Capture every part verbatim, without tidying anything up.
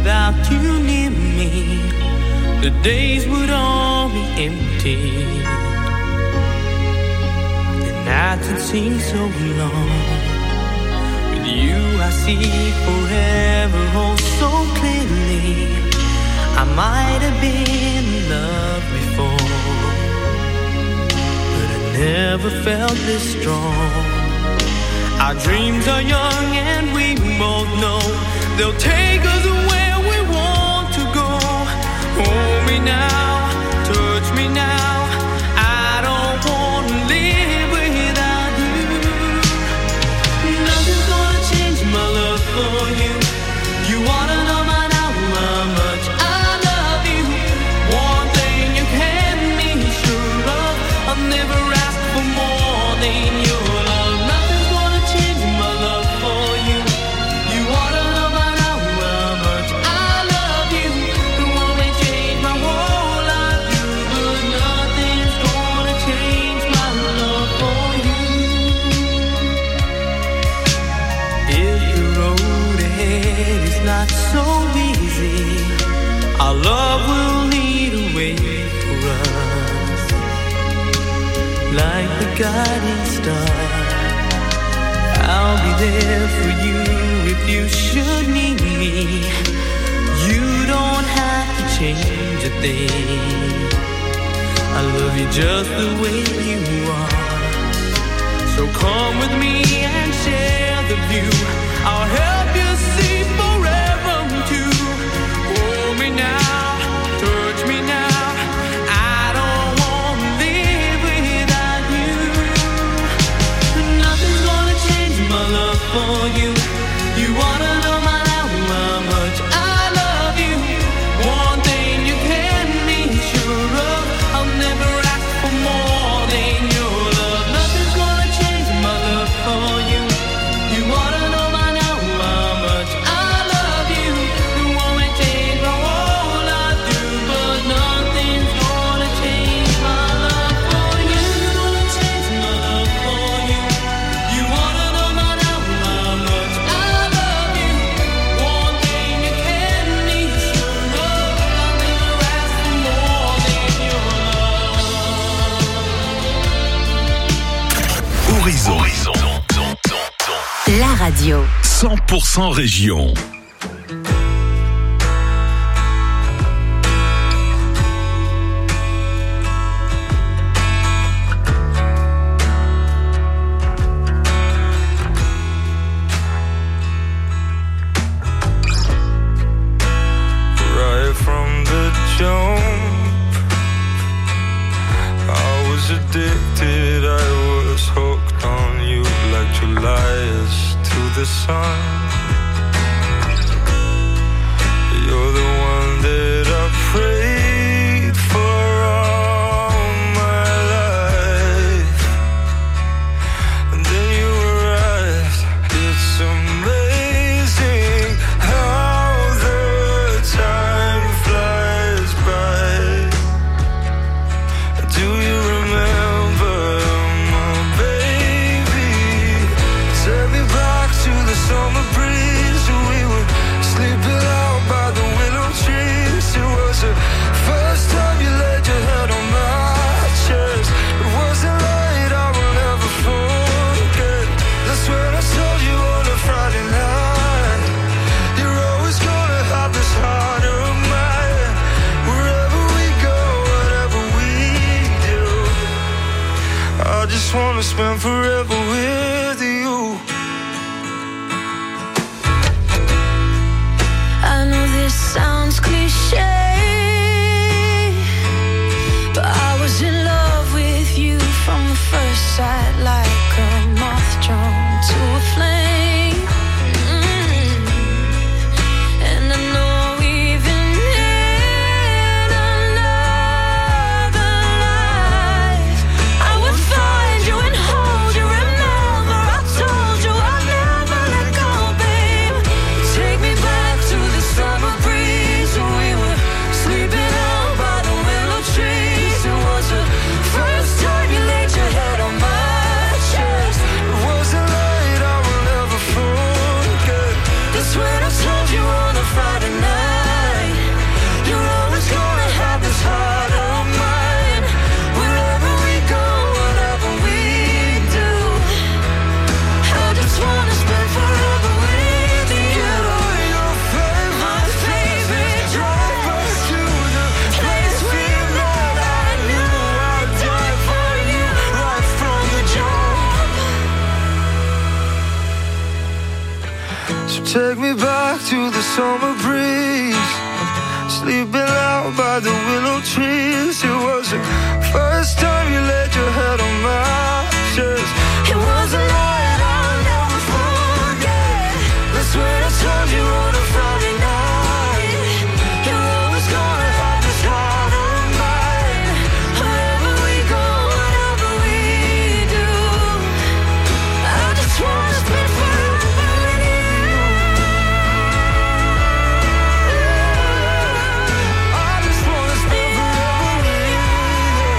without you near me, the days would all be empty. The nights would seem so long. With you I see forever oh so clearly. I might have been in love before, but I never felt this strong. Our dreams are young and we both know they'll take us where we want to go. Hold me now, touch me now. I don't want to live without you. Nothing's gonna change my love for you. You wanna know by now how much I love you. One thing you can be sure of, I've never asked for more than your love. Nothing's gonna change my love for you. You wanna know by now how much I love you. The one may change my whole life, but nothing's gonna change my love for you. If the road ahead is not so easy, our love will lead a way for us, like the guiding star. I'll be there for you if you should need me. You don't have to change a thing. I love you just the way you are. So come with me and share the view. I'll help you see forever too. Hold me now, touch me now. I don't want to live without you. Nothing's gonna change my love for you. You wanna know my now how much I love you. One thing you can be sure of, I'll never ask for more than your love. Nothing's gonna change my love for you. You wanna know my now how much I love you. The one may change my whole life too, but nothing's gonna change my love for you. Gonna change my love for you. You wanna know my now how much I love you. One thing you can be sure of, I'll never ask for more than your love. Horizon. La radio. cent pour cent région. Right from the jump, I was addicted, I was hooked on you like July is to the sun. You're the one that I prayed for all my life, and then you arrived. It's amazing how the time flies by. Do you remember, my baby? Take me back to the summer breeze. We were sleeping out by the willow trees. It was the first time you laid your head on my chest. It wasn't right, I will never forget. That's when I told you on a Friday night, you're always gonna have this heart of mine. Wherever we go, whatever we do, I just wanna spend forever with you. I know this sounds cliche, but I was in love with you from the first sight, like a moth drawn to a flame. Mm. And I know even in another life, I would find you and hold you, remember to the summer breeze, sleeping out by the willow trees. It was the first time you laid your head on my chest. It was a night I'll never forget. That's when I told you on a Friday night, you're always gonna have this heart of mine. Wherever we go, whatever we do, I just wanna spend forever with you. I just wanna spend forever with you.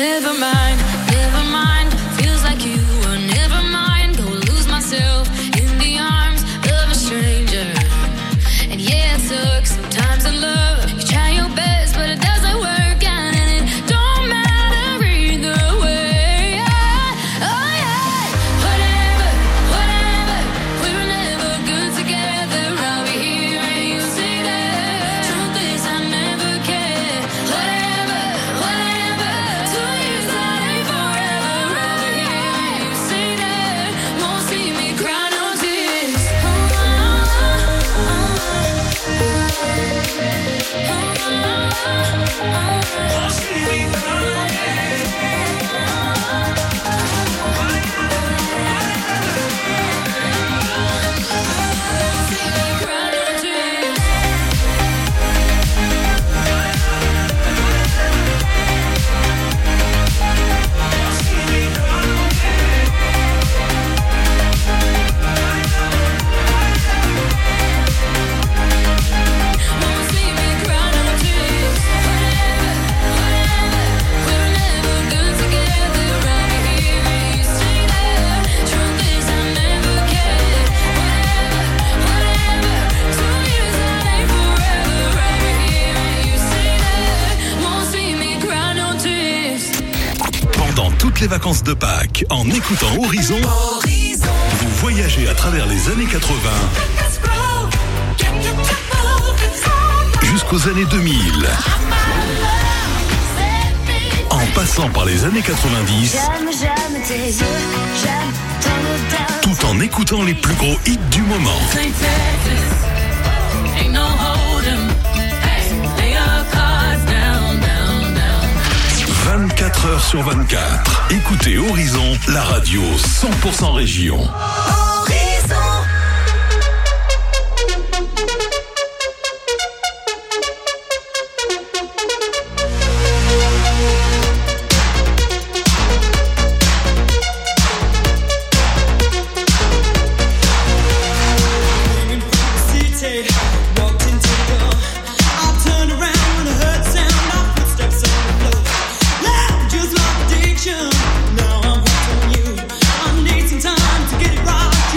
Never mind, never mind. Feels like you were never mind. Go lose myself in the arms of a stranger. And yeah, it took some time to love. You try your best, but it doesn't work out, and it don't matter either way. Oh yeah, whatever, whatever. We were never good together. I'll be here and you say that. Truth is, I never cared. Whatever, whatever. Two years that ain't forever. I'll be here and you say that. Won't see me cry no tears. Oh, oh, Won't see me cry no tears. cry no tears. Won't see me cry no tears. Whatever, whatever. We were never good together. I'll be here and you say that. Truth is, I never cared. Whatever, whatever. Two years that ain't forever. I'll be here and you say that. Won't see me cry no tears. Pendant toutes les vacances de Pâques, en écoutant Horizon, vous voyagez à travers les années quatre-vingts jusqu'aux années deux mille. En passant par les années quatre-vingt-dix, J'aime, j'aime tes yeux, j'aime ton odeur. tout en écoutant les plus gros hits du moment. Saint Texas, ain't no hold'em. Hey, lay your cards down, down, down. vingt-quatre heures sur vingt-quatre. Écoutez Horizon, la radio cent pour cent région. City, walked into the door. I turned around when I heard the sound of footsteps on the floor. Loud, just like addiction. Now I'm hooked on you. I need some time to get it right.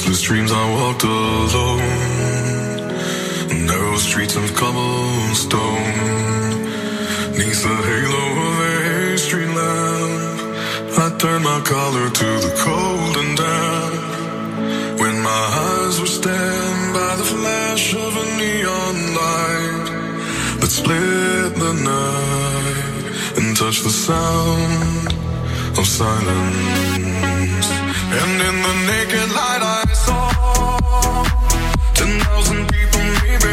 Restless dreams I walked alone, narrow streets of cobblestone, neath the halo of a street lamp, I turned my collar to the cold and damp. When my eyes were stabbed by the flash of a neon light that split the night and touched the sound of silence. And in the naked light I saw ten thousand people maybe,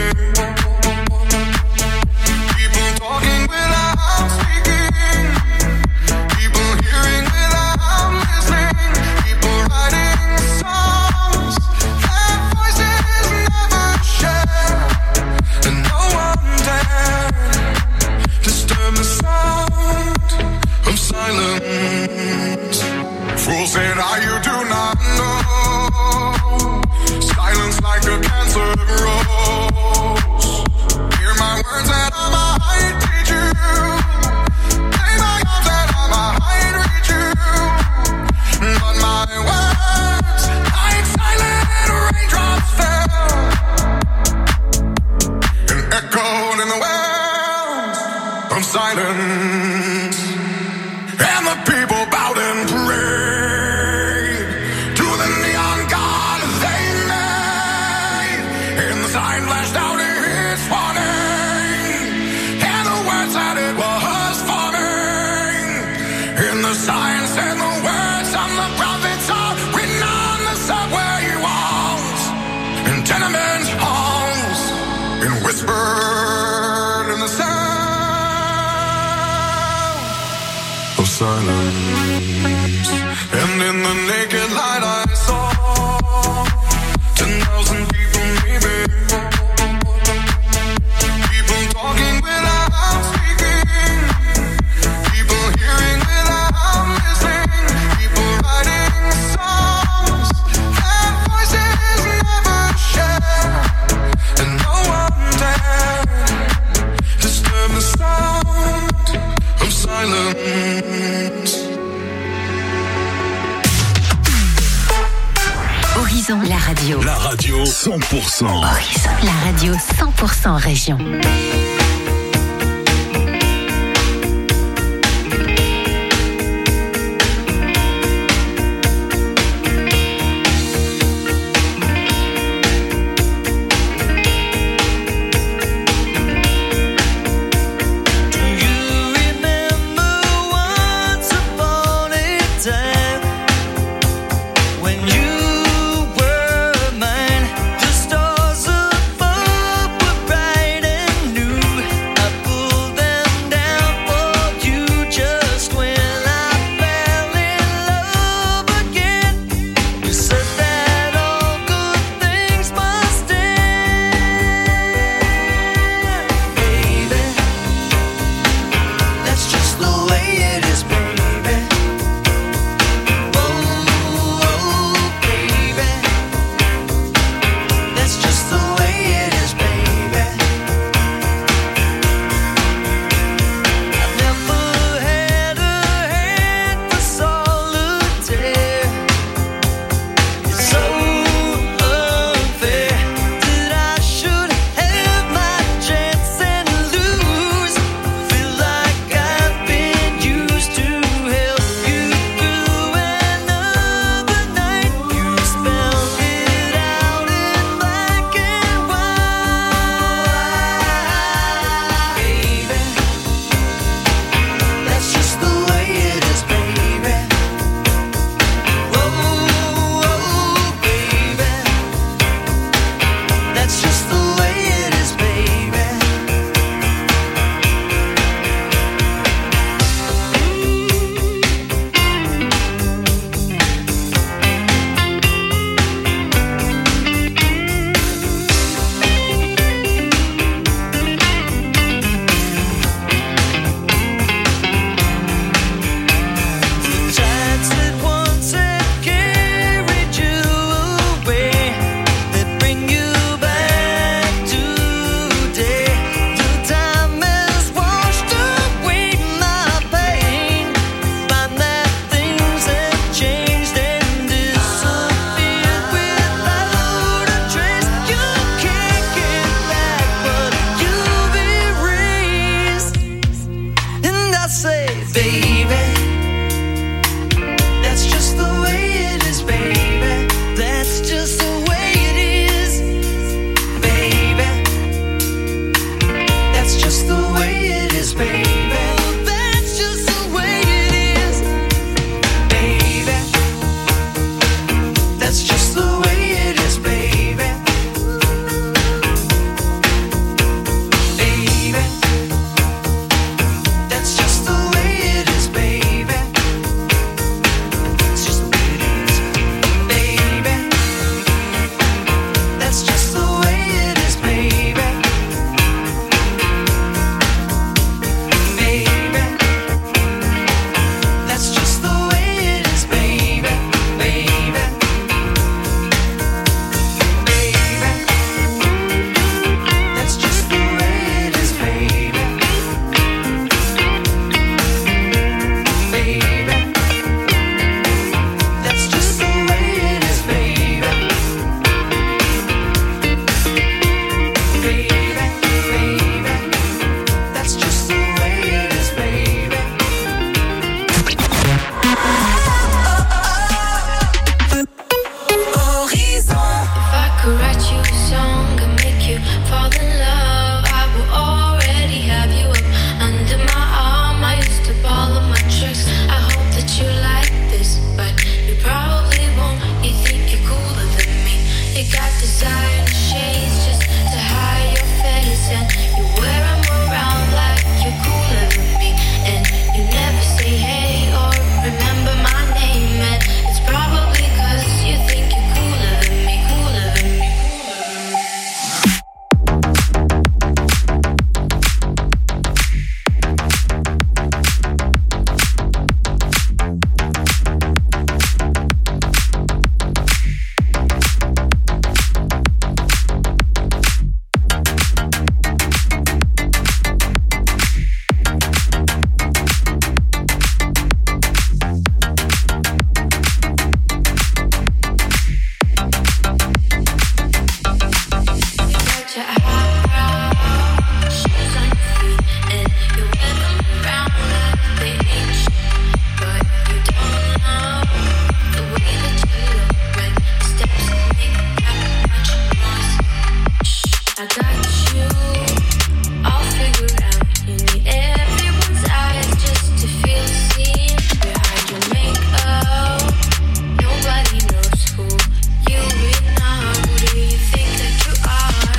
people talking without speaking, people hearing without listening, people writing songs that voices never share, and no one dared disturb the sound of silence. Fools said, "Ah, you do not know. Silence like a cancer grows. Hear my words that I might teach you. Play my arms that I might reach you. But my words, like silent raindrops fell and echoed in the wells of silence. And the people bowed and prayed to the neon god they made. And the sign flashed out its warning, and the words that it was forming. And the sign said the words of the prophets are written on the subway walls and tenement halls, and whispered in the sound of silence. And in the naked light I saw ten thousand people maybe, people talking without speaking, people hearing without listening, people writing songs that voices never share, and no one dared disturb the sound of silence. Horizon, la radio. La radio cent pour cent. Horizon, la radio cent pour cent région. Stars above were bright and new. say, baby, that's just the way it is, baby. That's just the way it is, baby. That's just the way it is, baby. That's just the way it is, baby. That's just the way it is, baby. Baby, that's just the way it is, baby. It's just the way it is, baby. That's just the way it is, baby. Baby, that's just the way it is, baby. Baby, baby, that's just the way it is, baby. Baby, that's just the way it is, baby. Baby, baby, that's just the way it is, baby. If I could write you a song and make you fall in love, I will already have you up under my arm. I used to follow my tricks. I hope that you like this, but you probably won't. You think you're cooler than me. You got designer shades just to hide your face, and you wear 'em around like you're cooler than me. And you never say hey or remember my name, and it's probably 'cause you think you're cooler than me, cooler than me, cooler than me. Got your high shoes on your feet, and you wear them around like they ain't shit. But you don't know the way that you look when the steps make that much noise. Shh, I got you all figured out. You need everyone's eyes just to feel seen behind your makeup. Nobody knows who you really are. Who do you think that you are?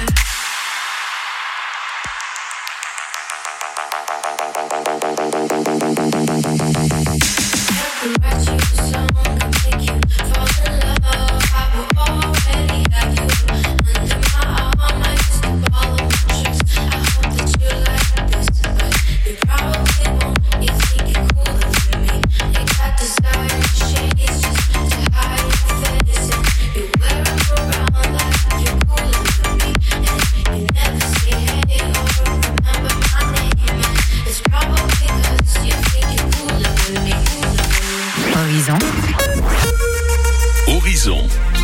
I could write you a song and make you fall in love. I will already have you under my arm. I used to follow my tricks. I hope that you like this, but you probably won't. You think you're cooler than me. You got designer shades just to hide your face, and you wear 'em around like you're cooler than me. And you never say hey or remember my name, and it's probably 'cause you think you're cooler than me, cooler than me. Horizon. Horizon.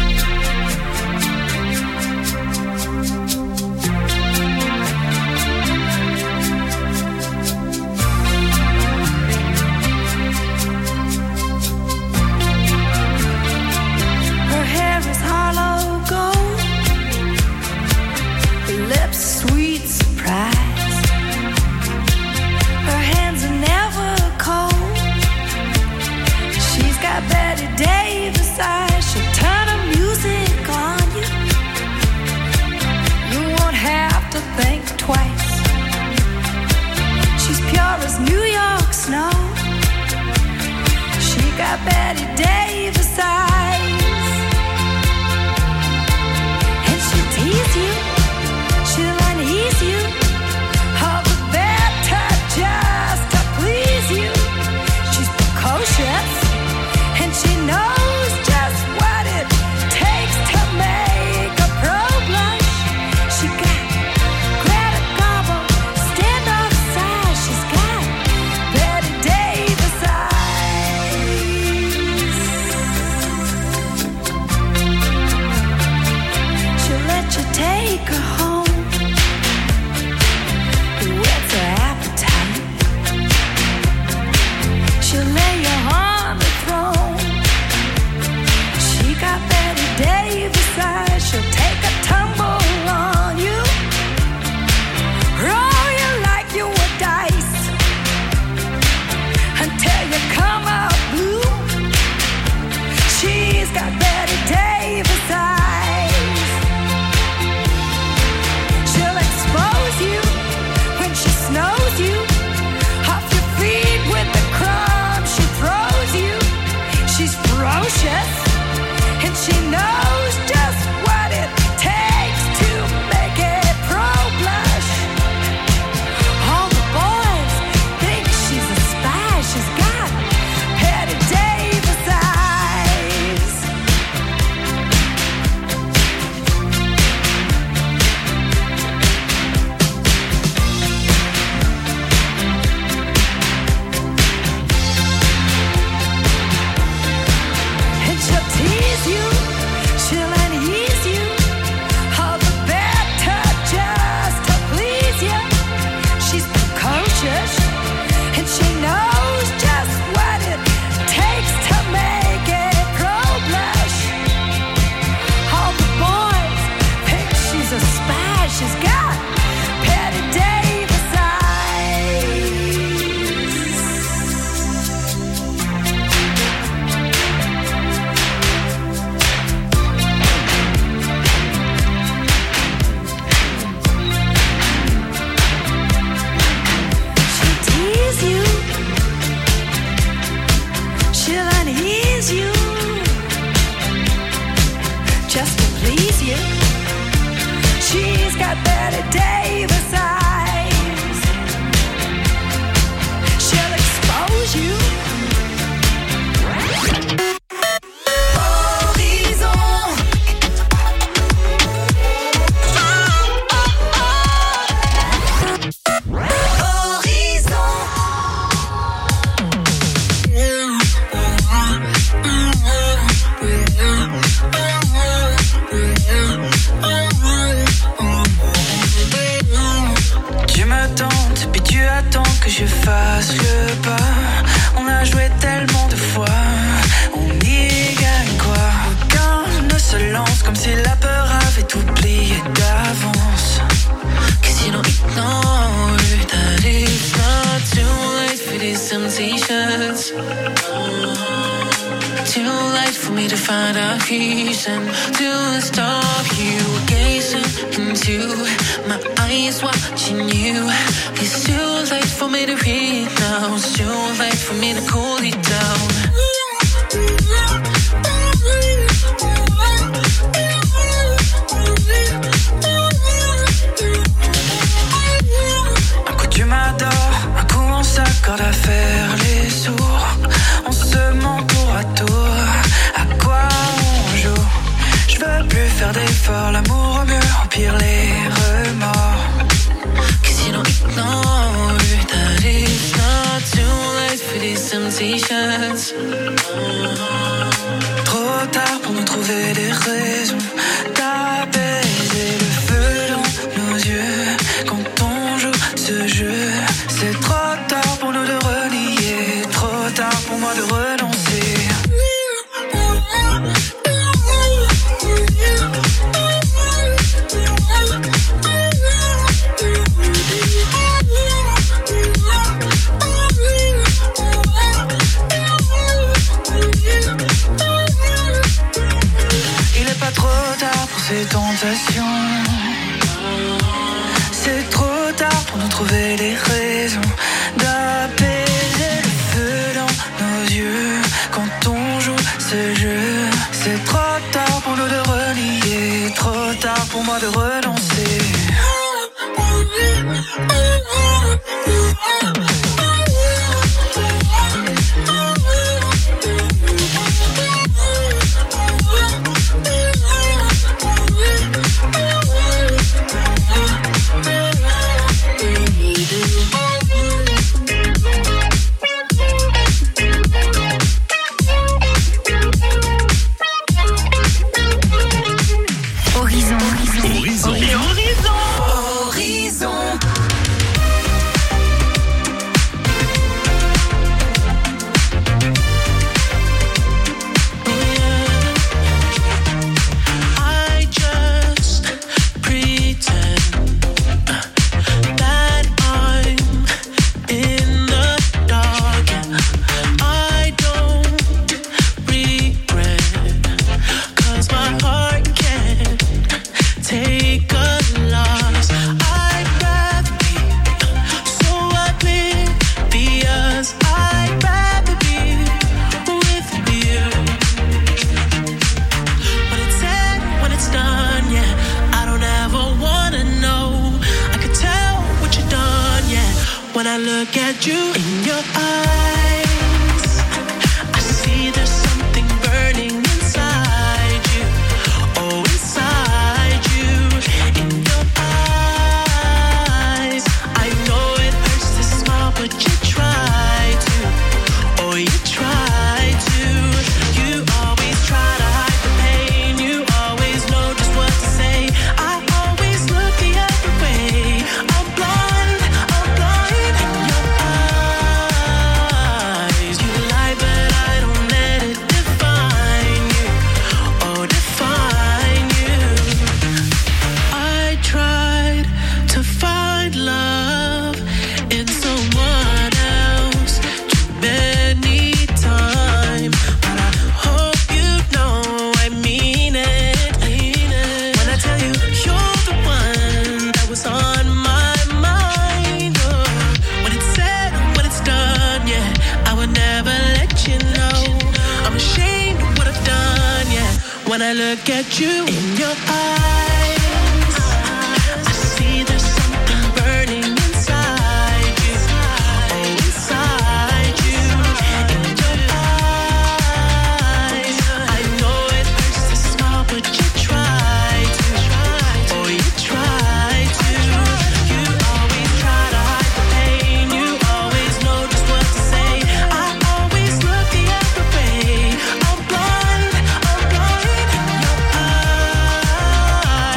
Her hair is hollow gold, her lips sweet surprise. Her hands are never cold. She's got Betty Davis eyes. She'll turn her music on you. You won't have to think twice. She's pure as New York snow. She got Betty Davis eyes. And she'll tease you, she'll unease you. All the better just to please you. She's precocious, and she knows just what it takes to make a pro blush. She got Greta Garbo, standoff size. She's got Betty Davis eyes. temptations. Too late for me to find a reason to stop you. Gazing into my eyes, watching you. It's too late for me to read now. It's too late for me to cool it down. Un coup tu m'adores, un coup on s'accorde à faire les sourds. On se ment tour à tour, à quoi on joue? Je veux plus faire d'efforts, l'amour au mieux, au pire les remords. Cause you don't ignore that it's not too late for these temptations. Trop tard pour nous trouver des raisons d'apaiser le feu dans nos yeux. Quand on joue ce jeu, c'est trop tard pour nous de relier. Trop tard pour moi de renoncer. Il est pas trop tard pour ces tentations. C'est trop tard pour nous trouver des raisons d'apaiser le feu dans nos yeux. Quand on joue ce jeu, c'est trop tard pour nous de relier. Trop tard pour moi de renoncer. Horizon. Horizon. Horizon. I just pretend that I'm in the dark. I don't regret, cause my heart can't take a loss. I'd rather be so oblivious. I'd rather be with you. When it's said, when it's done, yeah, I don't ever wanna know. I could tell what you've done, yeah. When I look at you in your eyes, I see there's something burning inside you. Oh, inside you, in your eyes. I know it hurts to smile, but you try to. Oh, you try to. You always try to hide the pain. You always know just what to say. I always look the other way. I'm blind, I'm blind in your eyes. You lie, but I don't let it define you. Oh, define you. I tried to find love in someone else too many times, but I hope you know I mean it. When I tell you you're the one that was on my mind. Oh, when it's said, when it's done, yeah, I would never let you know. I'm ashamed of what I've done, yeah. When I look at you in your eyes, I see there's something burning inside you. Oh, inside you, in your eyes. I know it hurts to smile, but you try to. Oh, you try to. You always try to hide the pain. You always know just what to say. I always look the other way. I'm blind, I'm blind in your eyes.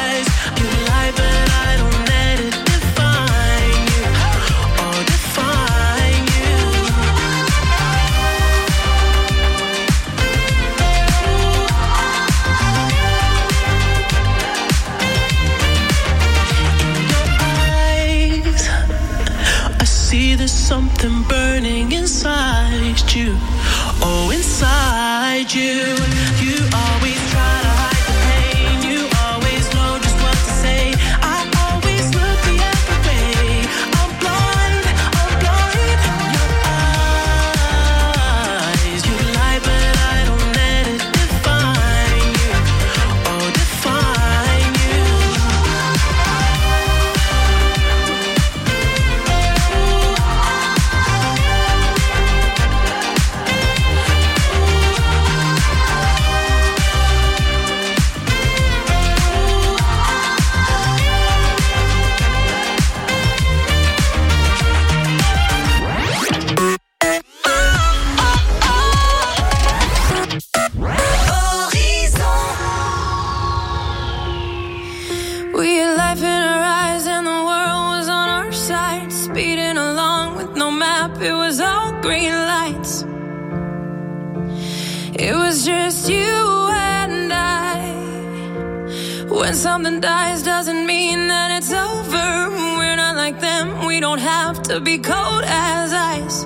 It was just you and I. When something dies doesn't mean that it's over. We're not like them, we don't have to be cold as ice.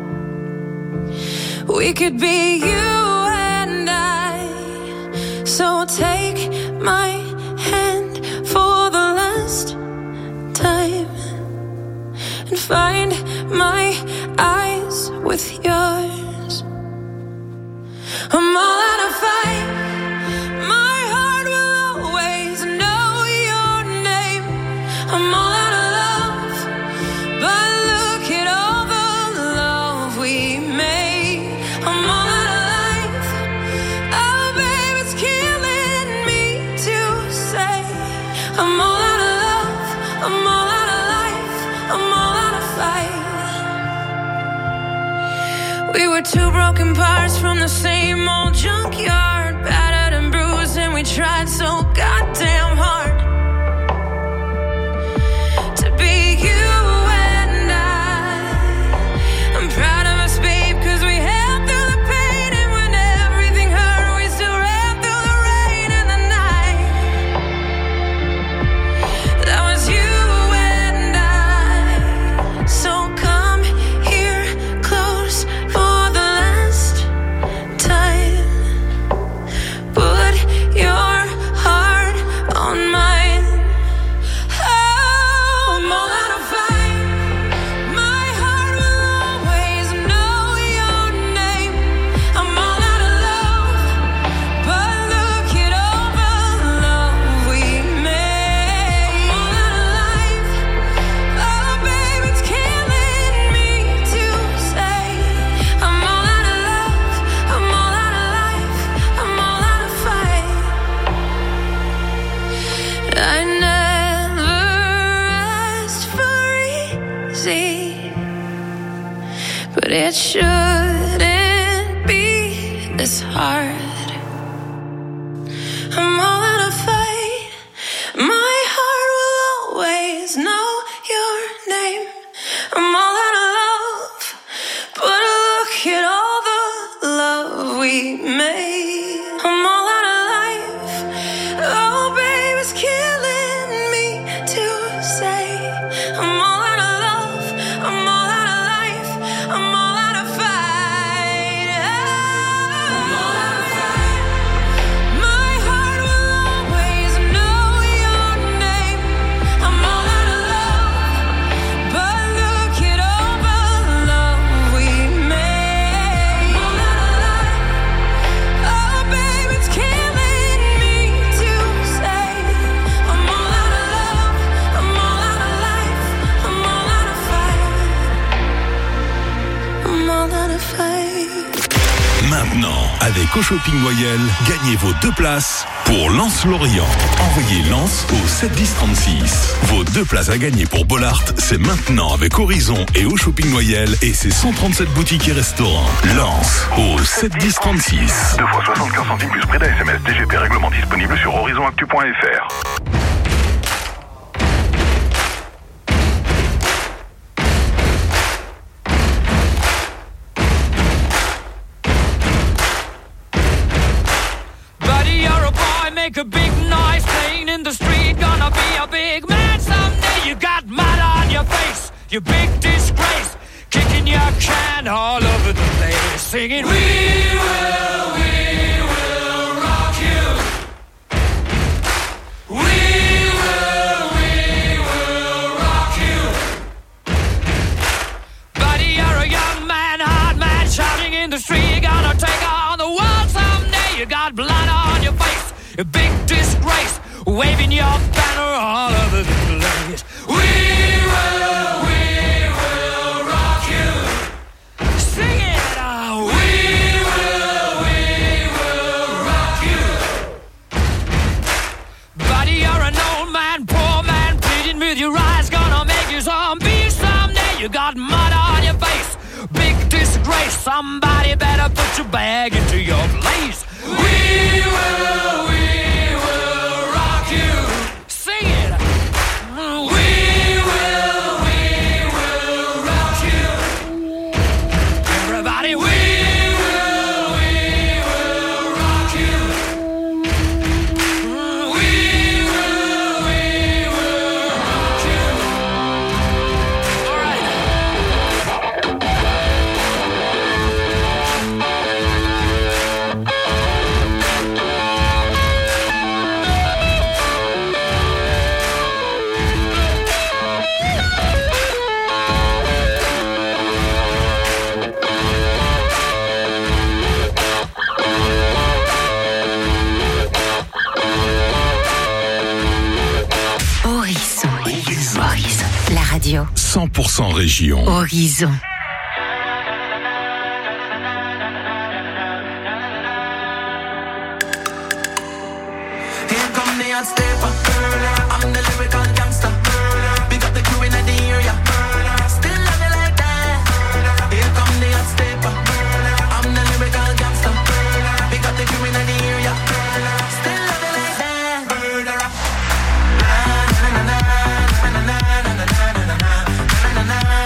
We could be you and I. So take my hand for the last time and find my eyes with yours. I'm all out of fight. My heart will always know your name. I'm all out of love, but look at all the love we made. I'm all out of life. Oh, babe, it's killing me to say. I'm all out of love. I'm all out of life. I'm all out of fight. We were two broken parts from the same old junkyard, battered and bruised, and we tried so goddamn hard to be you and I. I'm proud of us, babe, cause we held through the pain, and when everything hurt, we still ran through the rain and the night. That was you and I. So come here close for the last time. Put your heart on mine. Oh, I'm all out of fight. My heart will always know your name. I'm all out of love, but look at all the love we made. I'm all out of life. Oh, babe, it's killing me to say. I'm all out of love. I'm all out of life. I'm all out of fight. I never asked for easy, but it shouldn't be this hard. I'm all out of fight. My heart will always know your name. I'm all out of love, but look at all the love we made. I'm all out of life. Oh, babe, it's killing me to say. I'm all out of love. I'm all out of life. I'm all out of fight. I'm all out of fight. My heart will always know your name. I'm all out of love, but look at all the love we made. I'm all out of life. Oh, babe, it's killing me to say. I'm all out of love. I'm all out of life. I'm all out of fight. I'm all out of fight. Maintenant, avec Au Shopping Loyal, gagnez vos deux places pour Lens-Lorient. Envoyez Lens au sept dix trente-six. Vos deux places à gagner pour Bollard, c'est maintenant avec Horizon et Au Shopping Loyal et ses cent trente-sept boutiques et restaurants. Lens au sept dix trente-six. deux fois soixante-quinze centimes plus prix d'A S M S D G P, règlement disponible sur horizonactu point f r. Buddy, you're a boy, make a big noise playing in the street. Gonna be a big man someday. You got mud on your face, you big disgrace. Kicking your can all over the place, singing, we will, we will rock you. We will, we will rock you. Buddy, you're a young man, hard man, shouting in the street. You're gonna take on the world someday. You got blood on your face, a big disgrace, waving your banner all over the place. We will, we will rock you. Sing it out. We will, we will rock you. Buddy, you're an old man, poor man, pleading with your eyes, gonna make you zombie someday. You got mud on your face, big disgrace. Somebody better put your bag into your place. We will, we will rock you. Sing it. We will, we will rock you. Everybody, we will, we will cent pour cent région. Horizon. Here come the hot stepper. I'm the lyrical gangster. Big up the crew in the area. Still love it like that. Here come the hot stepper. I'm the lyrical gangster. Big up the crew in the area. Still love it like that. Murderer. Na na na na na na na na na na na na na na.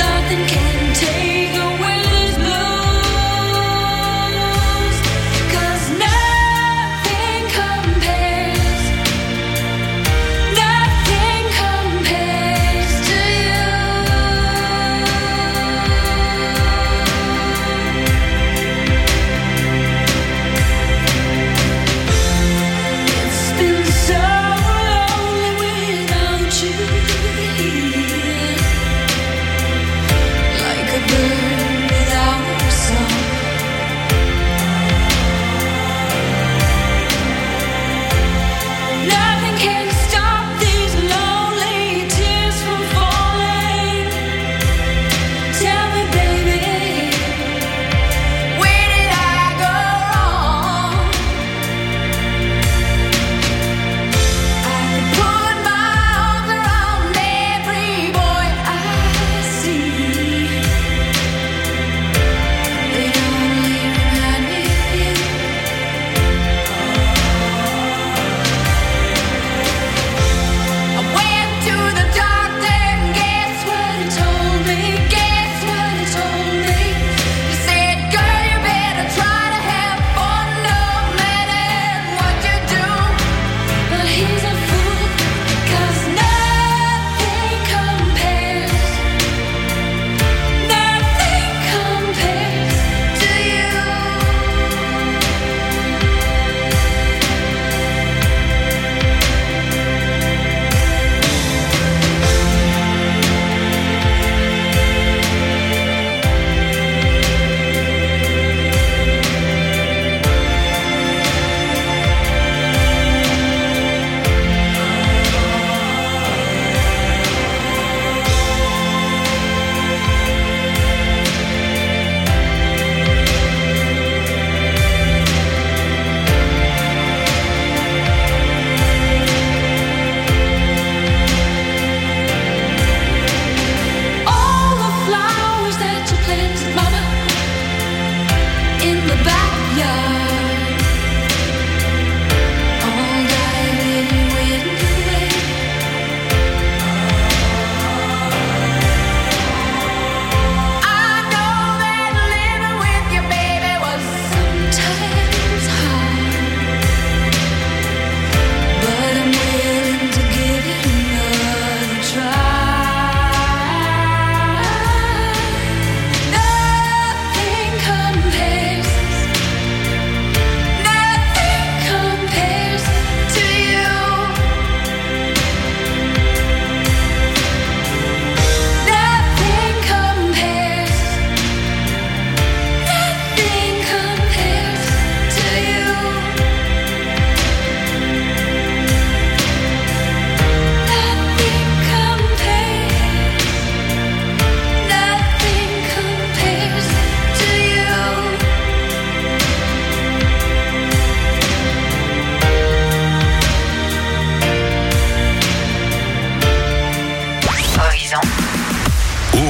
Can take away this blues. 'Cause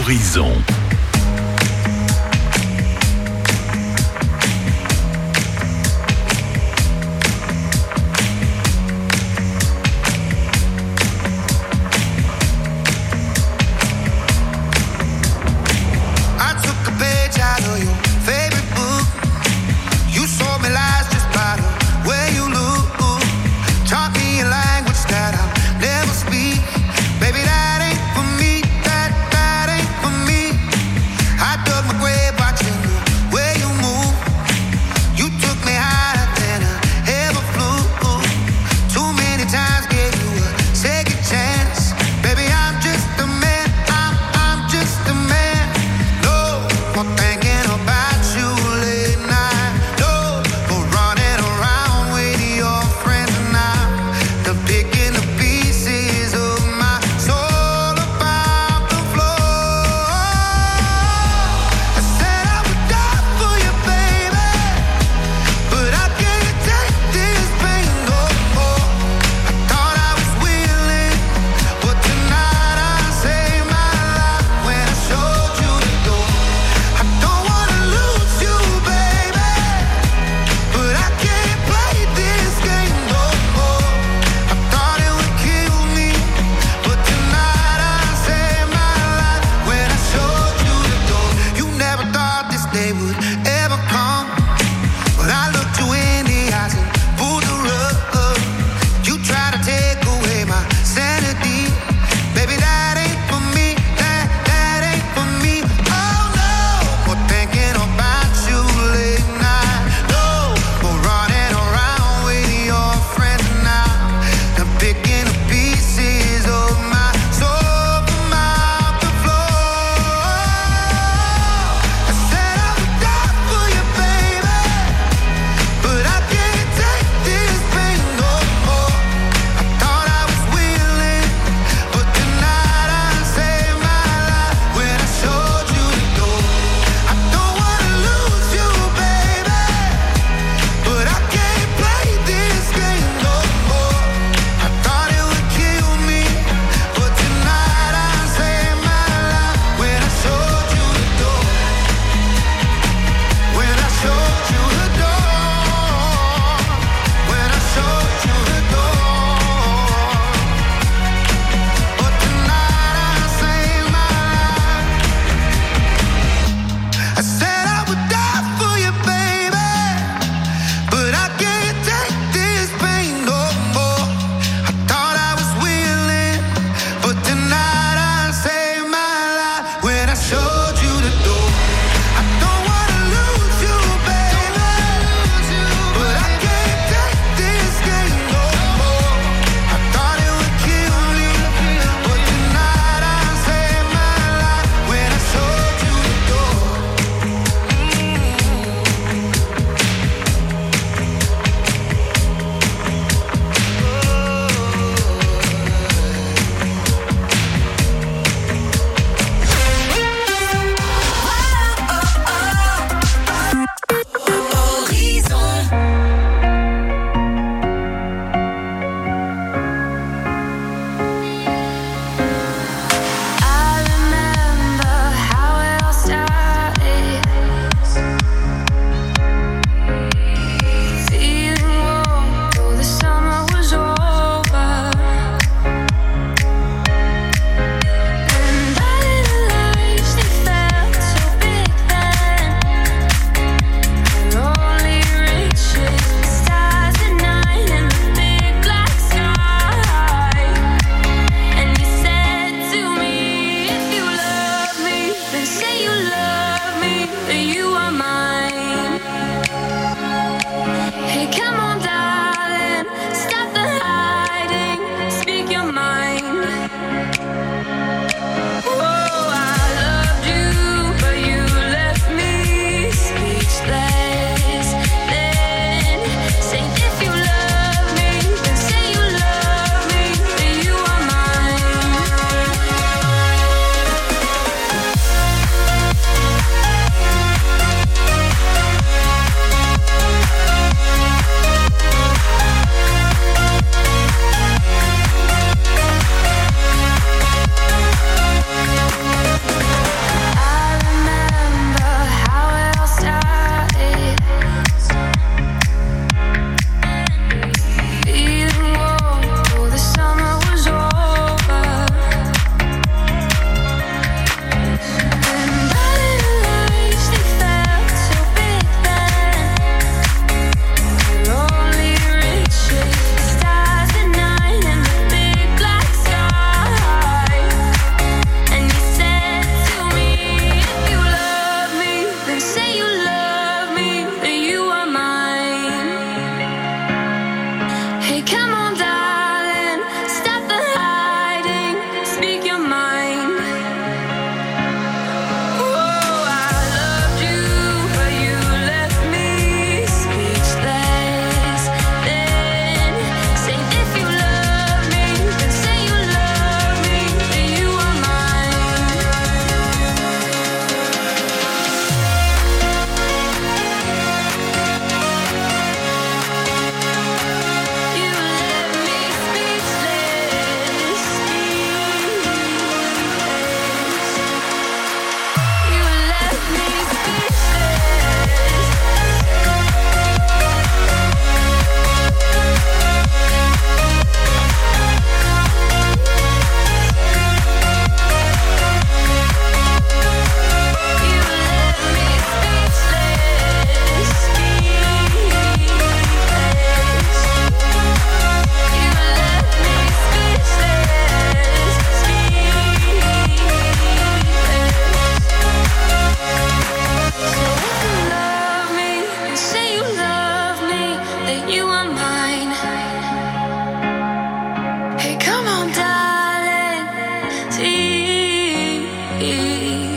Horizon. I took a page out of your favorite book. You sold me lies just by the way you look. Taught me a language that I'll never speak. Baby, that ain't for me. That, that ain't for me. I dug my grave watching the way you move. You took me higher than I ever flew. Too many times gave you a second chance. Baby, I'm just a man. I'm, I'm just a man. No more thinking about you late night. No more running around with your friends now. The picking the pieces of my soul about the floor. I said I would die for you, baby, but I can't take this pain no more. I thought I was willing, but tonight I saved my life when I showed you the door. I don't wanna lose you, baby, but I can't play this game no more. I thought it would kill me, but tonight I saved my life when I showed you the door. You never thought this day would ever come, but I looked you in the eyes and pulled the rug. You tried to take away my sanity. Baby, that ain't for me. That, that ain't for me. Oh no, more thinking about you late night. No more running around with your friends now. I'm picking the pieces of my soul from out the floor. I said I would die for you, baby, but I can't take this pain no more. I thought I was willing, but tonight I saved my life when I showed you the door. I don't wanna lose you, baby, but I can't play this game no more. I thought it would kill me, but tonight I saved my life when I showed you the door. When I showed you the door. When I showed you the door. But tonight I saved my life. I said I would die for you, baby, but I can't take this pain no more. I thought I was willing, but tonight I saved my life when I showed